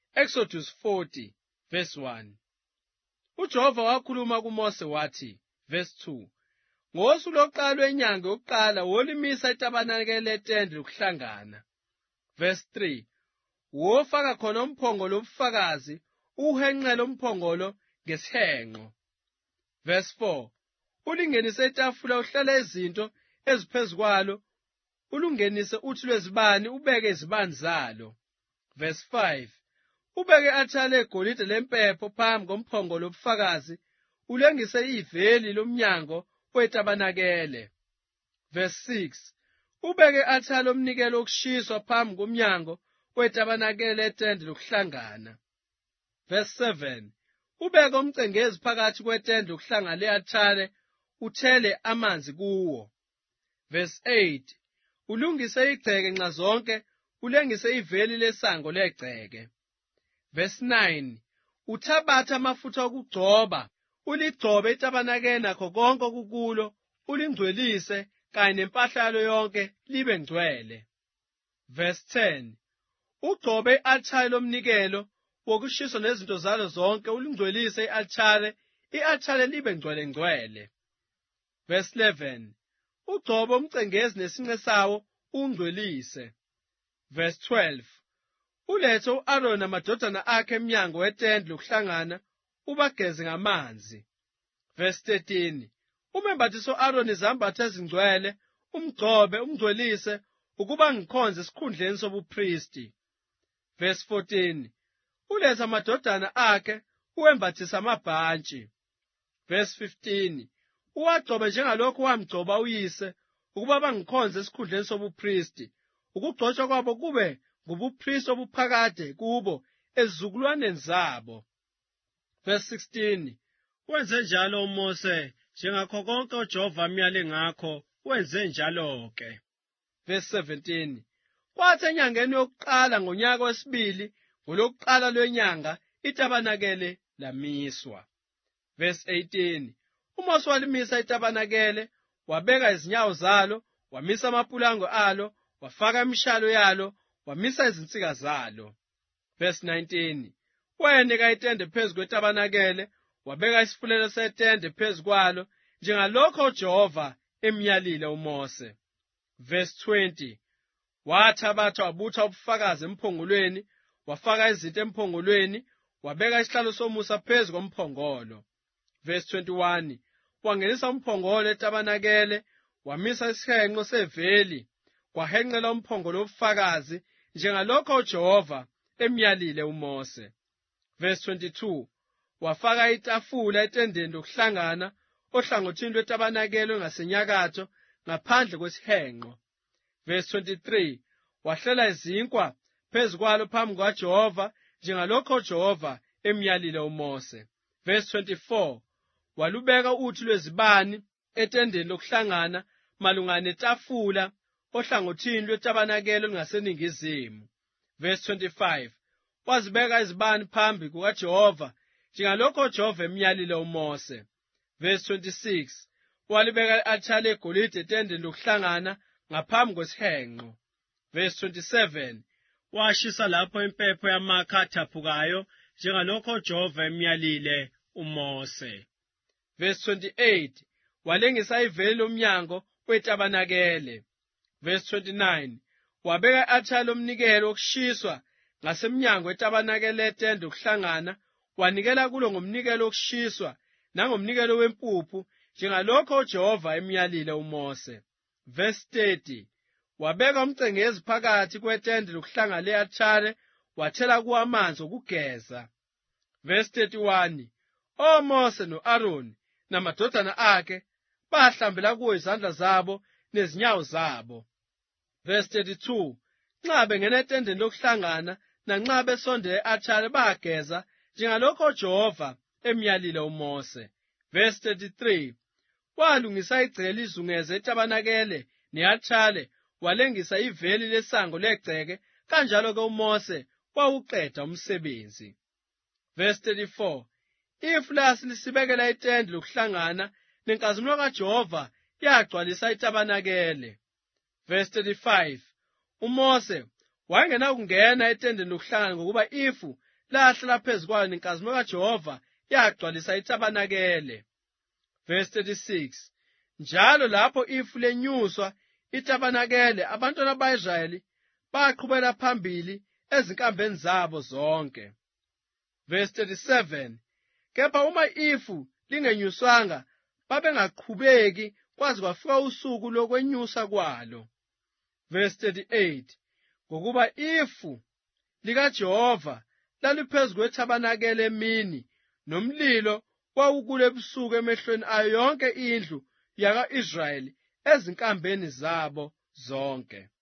Exodus 40 verse 1. uJehova wakhuluma kuMose wathi, verse 2, ngosuku lokuqala lwenyanga yokuqala wolimisa itabanakele letende lokuhlangana. Verse 3, wofaka khona umphongolo wobufakazi, uhenqele umphongolo ngesihenqo. Verse 4, ulingenise itafula uhlele izinto eziphezu kwalo, ulungenise uthi lwezibani ubeke izibani zalo. Verse 5, ubeke i-alithari legolide lempepho phambi komphongolo wobufakazi, ulengise iveli lomnyango wetabanakele. Verse 6, ubeke i-alithari lomnikelo wokushiswa phambi komnyango wetabanakele letende lokuhlangana. Verse 7, ubeke umcengezi phakathi kwetende lokuhlangana le-alithari, uthele amanzi kuwo. Verse 8, ulungise igceke nxazonke, ulengise iveli lesango legceke. Verse 9, uthabathe amafutha okugcoba, uligcobe itabanakele nakho konke okukulo, ulingcwelise kanye nempahla yalo yonke libe ngcwele. Verse 10, ugcobe i-alithari lomnikelo wokushiswa nezinto zalo zonke, ulingcwelise i-alithari libe ngcwele. Verse 11, ugcobe umcengezi nesinqe sawo ungcwelise. Verse 12, ulethe u-Aroni namadodana akhe emnyango wetende lokuhlangana, ubageze ngamanzi. Verse 13, umembathise u-Aroni izambatho ezingcwele, umgcobe, umngcwelise, ukuba ngikhonze esikhundleni sobuphristi. Verse 14, ulethe amadodana akhe, uwembathise amabhantshi. Verse 15, uwagcobe njengalokhu wamgcoba uyise, ukuba bangikhonze esikhundleni sobuphristi, ukugcotshwa kwabo kube ngubuphristi obuphakade kubo ezizukulwaneni zabo. Verse 16, wenze njalo uMose njengakho konke uJehova amyale ngakho, wenze njalo-ke. Verse 17, kwathi enyangeni yokuqala ngonyaka wesibili ngolokuqala lwenyanga itabanakele lamiswa. Verse 18, uMose walimisa itabanakele, wabeka izinyawo zalo, wamisa amapulango alo, wafaka imishalo yalo, wamisa izinsika zalo. Verse 19, wayanika itende phezu kwetabanakele, wabeka isifulelo setende phezu kwalo, njengalokho uJehova emyalile uMose. Verse 20, wathabatha wabutha ubufakazi emphongolweni, wafaka izinto emphongolweni, wabeka isihlalo somusa phezu komphongolo. Verse 21, wangenisa umphongolo etabanakele, wamisa isihenqo seveli, kwahenqela umphongolo wobufakazi, njengalokho uJehova emyalile uMose. Verse 22, wafaka itafula etendeni lokuhlangana ohlangothini lwetabanakele ngasenyakatho ngaphandle kwesihenqo. Verse 23, wahlela izinkwa phezu kwalo phambi kukaJehova, njengalokho uJehova emyalile uMose. Verse 24, walubeka uthi lwezibani etendeni lokuhlangana malungana netafula ohlangothini lwetabanakele ngaseningizimu. Verse 25, wazibeka izibani phambi kukaJehova, njengalokho uJehova emyalile uMose. Verse 26, walibeka i-alithari legolide etendeni lokuhlangana ngaphambi kwesihenqo. Verse 27, washisa lapho impepho yamakha athaphukayo, njengalokho uJehova emyalile uMose. Verse 28, walengisa iveli lomnyango wetabanakele. Verse 29, wabeka i-alithari lomnikelo wokushiswa ngasemnyango wetabanakele letende lokuhlangana, wanikela kulo ngomnikelo wokushiswa nangomnikelo wempuphu, njengalokho uJehova emyalile uMose. Verse 30, wabeka umcengezi phakathi kwetende lokuhlangana le-alithari, wathela kuwo amanzi okugeza. Verse 31, oMose no-Aroni namadodana akhe bahlambela kuwo izandla zabo nezinyawo zabo. Verse 32, nxa bengena etendeni lokuhlangana nanxa besondela e-alithari bageza, njengalokho uJehova emyalile uMose. Verse 33, walungisa igceke lizungeze itabanakele ne-alithari, walengisa iveli lesango legceke, kanjalo-ke uMose wawuqeda umsebenzi. Verse 34, ifulasi lisibekela itende lokuhlangana, nenkazimulo kaJehova yagcwalisa itabanakele. Verse 35, uMose wayengenakungena etendeni lokuhlangana ngokuba ifu lahlala phezu kwayo nenkazimulo kaJehova yagcwalisa itabanakele. Verse 36. Njalo lapho ifu lenyuswa itabanakele, abantwana baka-Israyeli baqhubela phambili ezinkambeni zabo zonke. Verse 37. Kepha uma ifu lingenyuswanga, babengaqhubeki kwaze kwafika usuku lokwenyusa kwalo. Verse 38. Ngokuba ifu likaJehova laliphezu kwethabanakele emini, nomlilo wawukule ebusuku emehlweni ayo yonke indlu yaka-Israyeli ezinkambeni zabo zonke.